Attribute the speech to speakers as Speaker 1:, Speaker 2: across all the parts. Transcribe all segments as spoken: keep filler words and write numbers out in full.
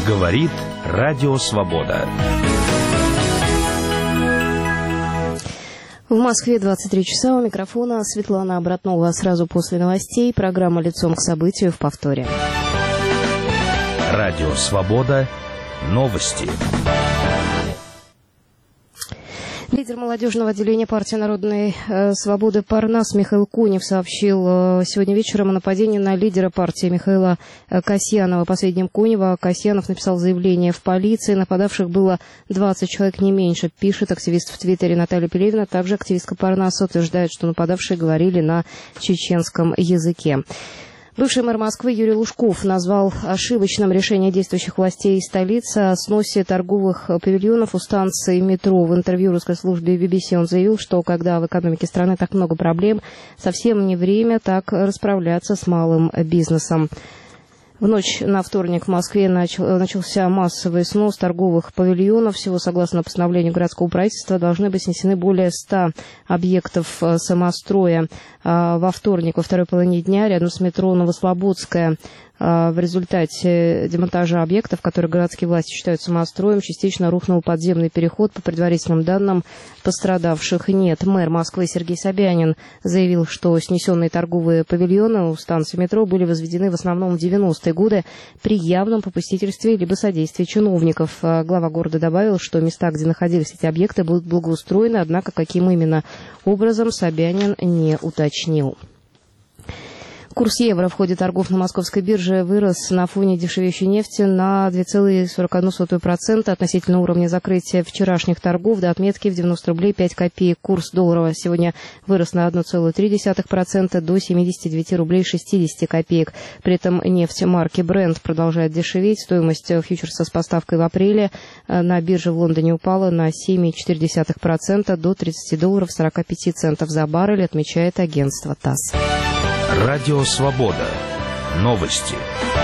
Speaker 1: Говорит Радио Свобода.
Speaker 2: В Москве двадцать три часа. У микрофона Светлана Обратнова. Сразу после новостей программа «Лицом к событию» в повторе.
Speaker 1: Радио Свобода. Новости.
Speaker 2: Лидер молодежного отделения партии Народной э, свободы Парнас Михаил Конев сообщил э, сегодня вечером о нападении на лидера партии Михаила э, Касьянова. По сведениям Конева, Касьянов написал заявление в полиции. Нападавших было двадцать человек, не меньше, пишет активист в Твиттере Наталья Пелевина. Также активистка Парнаса утверждает, что нападавшие говорили на чеченском языке. Бывший мэр Москвы Юрий Лужков назвал ошибочным решение действующих властей столицы о сносе торговых павильонов у станции метро. В интервью русской службе би би си он заявил, что когда в экономике страны так много проблем, совсем не время так расправляться с малым бизнесом. В ночь на вторник в Москве начал, начался массовый снос торговых павильонов. Всего, согласно постановлению городского правительства, должны быть снесены более ста объектов самостроя. Во вторник, во второй половине дня, рядом с метро Новослободская, в результате демонтажа объектов, которые городские власти считают самостроем, частично рухнул подземный переход. По предварительным данным, пострадавших нет. Мэр Москвы Сергей Собянин заявил, что снесенные торговые павильоны у станции метро были возведены в основном в девяностые годы при явном попустительстве либо содействии чиновников. Глава города добавил, что места, где находились эти объекты, будут благоустроены, однако каким именно образом Собянин не уточнил. Курс евро в ходе торгов на московской бирже вырос на фоне дешевеющей нефти на две целых сорок одна сотая процента относительно уровня закрытия вчерашних торгов до отметки в девяносто рублей пять копеек. Курс доллара сегодня вырос на одна целая три десятых процента до семидесяти девяти рублей шестидесяти копеек. При этом нефть марки Brent продолжает дешеветь. Стоимость фьючерса с поставкой в апреле на бирже в Лондоне упала на семь целых четыре десятых процента до тридцати долларов сорока пяти центов за баррель, отмечает агентство ТАСС.
Speaker 1: Радио Свобода. Новости.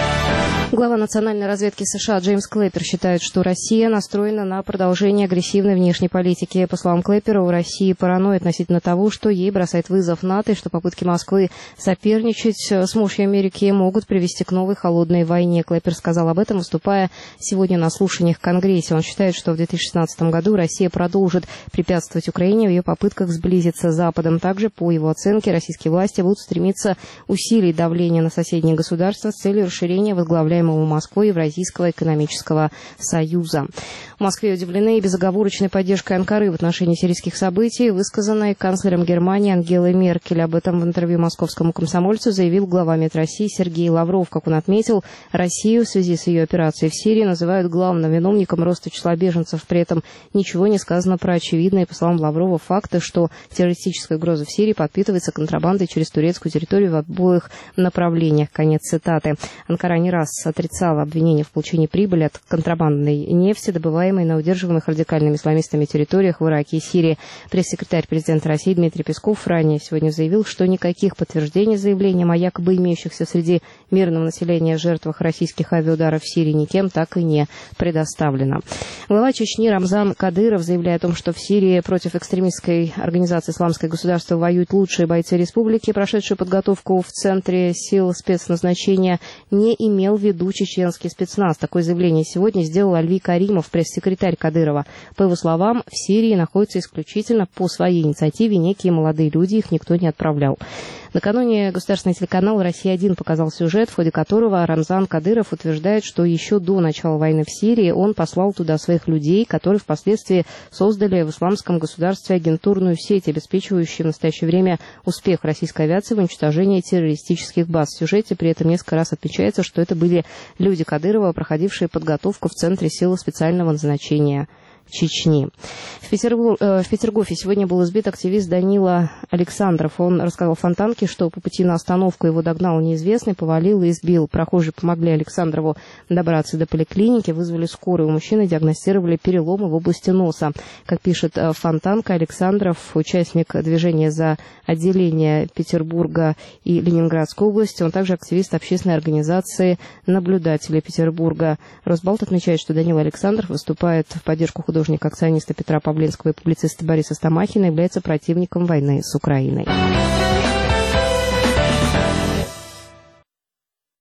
Speaker 2: Глава национальной разведки США Джеймс Клэппер считает, что Россия настроена на продолжение агрессивной внешней политики. По словам Клэппера, у России паранойя относительно того, что ей бросает вызов НАТО, и что попытки Москвы соперничать с мощью Америки могут привести к новой холодной войне. Клэппер сказал об этом, выступая сегодня на слушаниях в Конгрессе. Он считает, что в две тысячи шестнадцатом году Россия продолжит препятствовать Украине в ее попытках сблизиться с Западом. Также, по его оценке, российские власти будут стремиться усилить давление на соседние государства с целью расширения возглавляемого Москвой Евразийского экономического союза. В Москве удивлены безоговорочной поддержкой Анкары в отношении сирийских событий, высказанной канцлером Германии Ангелой Меркель. Об этом в интервью московскому комсомольцу заявил глава МИД России Сергей Лавров. Как он отметил, Россию в связи с ее операцией в Сирии называют главным виновником роста числа беженцев. При этом ничего не сказано про очевидные, по словам Лаврова, факты, что террористическая угроза в Сирии подпитывается контрабандой через турецкую территорию в обоих направлениях. Конец цитаты. Анкара не раз отрицала обвинения в получении прибыли от контрабандной нефти, добываемой на удерживаемых радикальными исламистами территориях в Ираке и Сирии. Пресс-секретарь президента России Дмитрий Песков ранее сегодня заявил, что никаких подтверждений заявлениям о якобы имеющихся среди мирного населения жертвах российских авиаударов в Сирии никем так и не предоставлено. Глава Чечни Рамзан Кадыров, заявляя о том, что в Сирии против экстремистской организации «Исламское государство» воюют лучшие бойцы республики, прошедшие подготовку в Центре сил спецназначения, не имел в виду чеченский спецназ. Такое заявление сегодня сделал Альви Каримов, пресс-секретарь Кадырова. По его словам, в Сирии находятся исключительно по своей инициативе некие молодые люди, их никто не отправлял. Накануне государственный телеканал «Россия один» показал сюжет, в ходе которого Рамзан Кадыров утверждает, что еще до начала войны в Сирии он послал туда своих людей, которые впоследствии создали в исламском государстве агентурную сеть, обеспечивающую в настоящее время успех российской авиации в уничтожении террористических баз. В сюжете при этом несколько раз отмечается, что это были люди Кадырова, проходившие подготовку в Центре сил специального назначения Чечни. В, Петергофе, э, в Петергофе сегодня был избит активист Данила Александров. Он рассказал Фонтанке, что по пути на остановку его догнал неизвестный, повалил и избил. Прохожие помогли Александрову добраться до поликлиники, вызвали скорую. У мужчины диагностировали переломы в области носа. Как пишет Фонтанка, Александров, участник движения за отделение Петербурга и Ленинградской области. Он также активист общественной организации «Наблюдатели Петербурга». Росбалт отмечает, что Данила Александров выступает в поддержку художника художника-акциониста Петра Павленского и публициста Бориса Стамахина, является противником войны с Украиной.